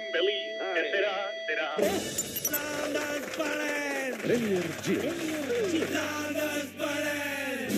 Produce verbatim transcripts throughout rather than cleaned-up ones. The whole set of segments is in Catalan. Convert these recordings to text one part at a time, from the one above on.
feliz, que será, será. No desesperem! Premier Gir. No desesperem!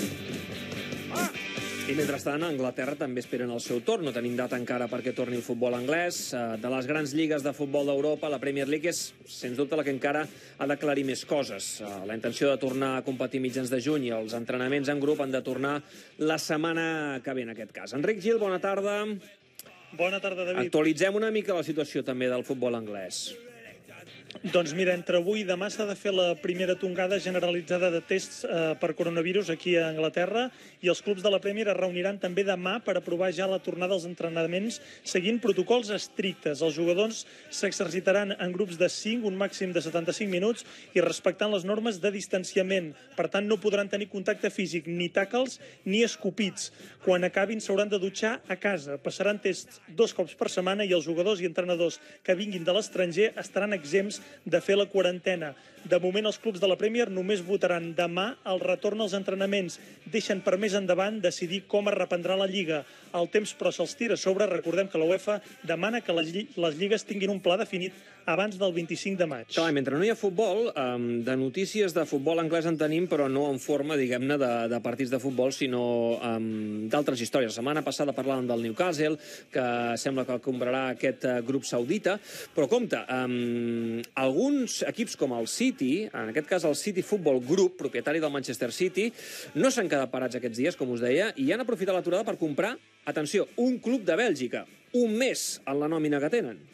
I mentrestant, a Anglaterra també esperen el seu torn. No tenim data encara perquè torni el futbol anglès. De les grans lligues de futbol d'Europa, la Premier League és, sens dubte, la que encara ha d'aclarir més coses. La intenció de tornar a competir mitjans de juny i els entrenaments en grup han de tornar la setmana que ve, en aquest cas. Enric Gil, bona tarda. Bona tarda, David. Actualitzem una mica la situació també del futbol anglès. Doncs mira, entre avui i demà s'ha de fer la primera tongada generalitzada de tests eh, per coronavirus aquí a Anglaterra i els clubs de la Premier es reuniran també demà per aprovar ja la tornada als entrenaments seguint protocols estrictes. Els jugadors s'exercitaran en grups de cinc, un màxim de setanta-cinc minuts i respectant les normes de distanciament. Per tant, no podran tenir contacte físic, ni tàcals ni escopits. Quan acabin s'hauran de dutxar a casa. Passaran tests dos cops per setmana i els jugadors i entrenadors que vinguin de l'estranger estaran exempts de fer la quarantena. De moment, els clubs de la Premier només votaran demà el retorn als entrenaments. Deixen per més endavant decidir com es reprendrà la Lliga. El temps, però, se'ls tira a sobre. Recordem que la UEFA demana que les, lli les lligues tinguin un pla definit abans del vint-i-cinc de maig. Clar, mentre no hi ha futbol, de notícies de futbol anglès en tenim, però no en forma, diguem-ne, de, de partits de futbol, sinó d'altres històries. La setmana passada parlàvem del Newcastle, que sembla que comprarà aquest grup saudita, però compte, um, alguns equips com el City, en aquest cas el City Football Group, propietari del Manchester City, no s'han quedat parats aquests dies, com us deia, i han aprofitat l'aturada per comprar, atenció, un club de Bèlgica, un mes en la nòmina que tenen.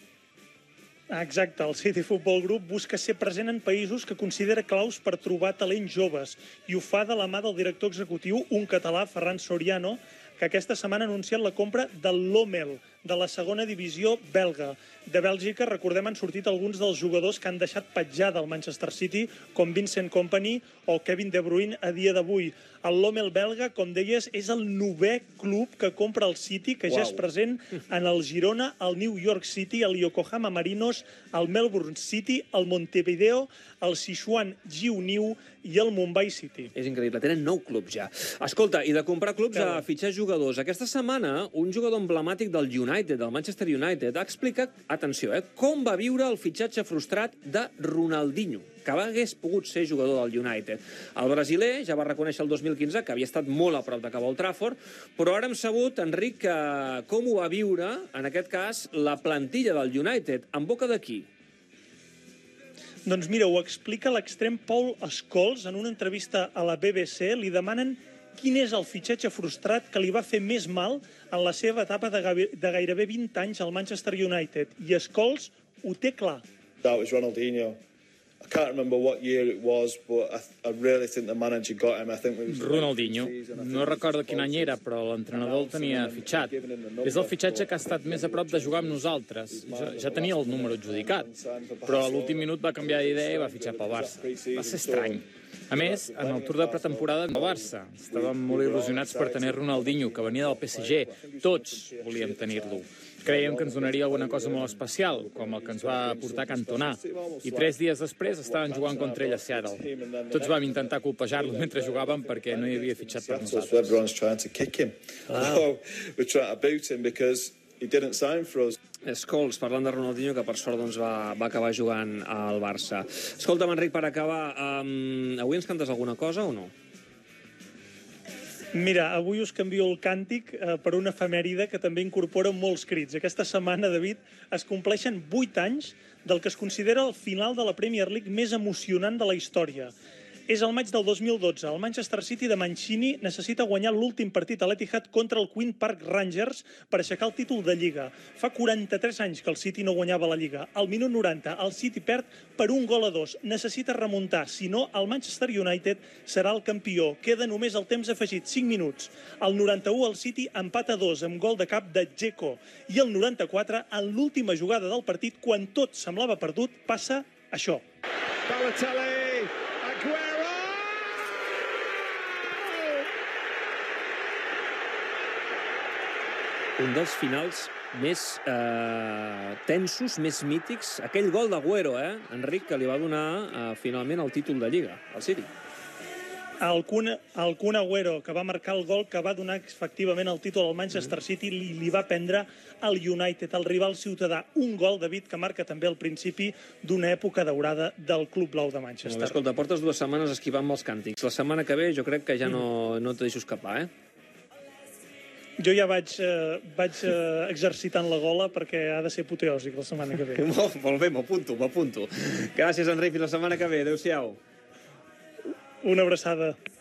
Exacte, el City Football Group busca ser present en països que considera claus per trobar talents joves i ho fa de la mà del director executiu, un català, Ferran Soriano, que aquesta setmana ha anunciat la compra del Lommel, de la segona divisió belga. De Bèlgica, recordem, han sortit alguns dels jugadors que han deixat petjada al Manchester City, com Vincent Kompany o Kevin De Bruyne a dia d'avui. El Lommel belga, com deies, és el novè club que compra el City, que Uau. ja és present en el Girona, el New York City, el Yokohama Marinos, el Melbourne City, el Montevideo, el Sichuan Jiuniu i el Mumbai City. És increïble, tenen nou clubs ja. Escolta, i de comprar clubs a fitxar jugadors. Aquesta setmana, un jugador emblemàtic del United, del Manchester United, ha explicat, atenció, eh, com va viure el fitxatge frustrat de Ronaldinho, que hagués pogut ser jugador del United. El brasiler ja va reconèixer el dos mil quinze que havia estat molt a prop d'acabar al Trafford, però ara hem sabut, Enric, que com ho va viure, en aquest cas, la plantilla del United. En boca de qui? Doncs mira, ho explica l'extrem Paul Scholes en una entrevista a la B B C. Li demanen quin és el fitxatge frustrat que li va fer més mal en la seva etapa de, de gairebé vint anys al Manchester United. I Scholes ho té clar. That was Ronaldinho. I can't remember what year it was, but I, I really think the manager got him. I think it was Ronaldinho. No recordo quin any era, però l'entrenador el tenia fitxat. És el fitxatge que ha estat més a prop de jugar amb nosaltres. Ja, ja tenia el número adjudicat, però a l'últim minut va canviar d'idea i va fitxar pel Barça. Va ser estrany. A més, en el tour de pretemporada del Barça, estàvem molt il·lusionats per tenir Ronaldinho, que venia del P S G. Tots volíem tenir-lo. Creiem que ens donaria alguna cosa molt especial, com el que ens va portar Cantona. I tres dies després estaven jugant contra ell a Seattle. Tots vam intentar colpejar-lo mentre jugàvem perquè no hi havia fitxat per nosaltres. Scholes, parlant de Ronaldinho, que per sort doncs, va, va acabar jugant al Barça. Escolta'm, Enric, per acabar, um, avui ens cantes alguna cosa o no? Mira, avui us canvio el càntic eh, per una efemèride que també incorpora molts crits. Aquesta setmana, David, es compleixen vuit anys del que es considera el final de la Premier League més emocionant de la història. És el maig del dos mil dotze. El Manchester City de Mancini necessita guanyar l'últim partit a l'Etihad contra el Queen Park Rangers per aixecar el títol de Lliga. Fa quaranta-tres anys que el City no guanyava la Lliga. Al minut noranta, el City perd per un gol a dos. Necessita remuntar, si no, el Manchester United serà el campió. Queda només el temps afegit, cinc minuts. Al noranta-u, el City empata a dos amb gol de cap de Dzeko. I al noranta-quatre, en l'última jugada del partit, quan tot semblava perdut, passa això. Balotelli, Aguero! Un dels finals més eh, tensos, més mítics, aquell gol d'Aguero, eh, Enric, que li va donar eh, finalment el títol de Lliga, al City. El Kun, el Kun Agüero, que va marcar el gol que va donar efectivament el títol al Manchester City, li, li va prendre al United, el rival ciutadà. Un gol, David, que marca també el principi d'una època daurada del Club Blau de Manchester. Bé, escolta, portes dues setmanes esquivant els càntics. La setmana que ve jo crec que ja no, no te deixo escapar, eh? Jo ja vaig, eh, vaig eh, exercitant la gola perquè ha de ser apoteòsic la setmana que ve. Molt, molt bé, m'apunto, m'apunto. Gràcies, Enric, fins la setmana que ve. Adéu-siau. Una abraçada.